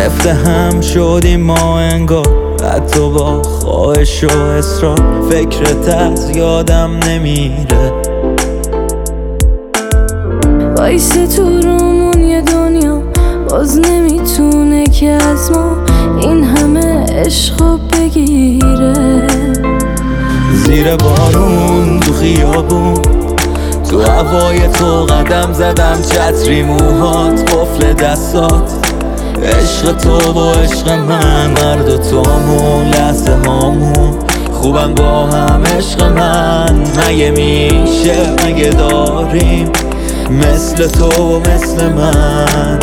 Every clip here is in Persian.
سفته هم شدیم ما انگار، حتی با خواهش و اصرار. فکرت از یادم نمیره. وایسه تو رومون یه دنیا باز نمیتونه که از ما این همه عشقو بگیره. زیر بارون تو خیابون تو هوای تو قدم زدم، چتری موهات قفل دستات. عشق تو با عشق من، هر دوتامون لحظه هامون خوبن با هم. عشق من مگه میشه، مگه داریم مثل تو و مثل من؟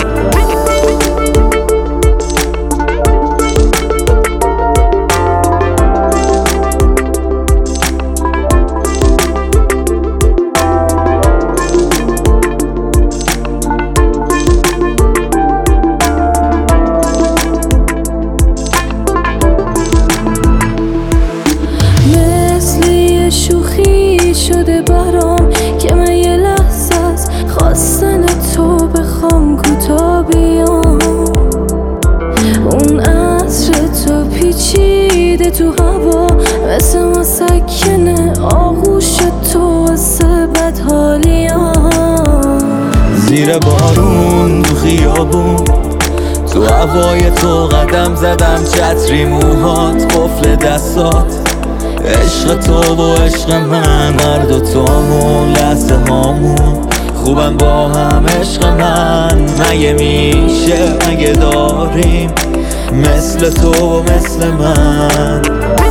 شوخی شده برام که من یه لحظه از خواستن تو بخوام کوتا بیام. اون عطر تو پیچیده تو هوا مثل مسکن آغوش تو واسه بدحالیام. زیر بارون تو خیابون تو هوای تو قدم زدم، چتری موهات قفل دستات. عشق تو و عشق من، هر دوتامون لحظه هامون خوبن با هم. عشق من مگه میشه، مگه داریم مثل تو و مثل من؟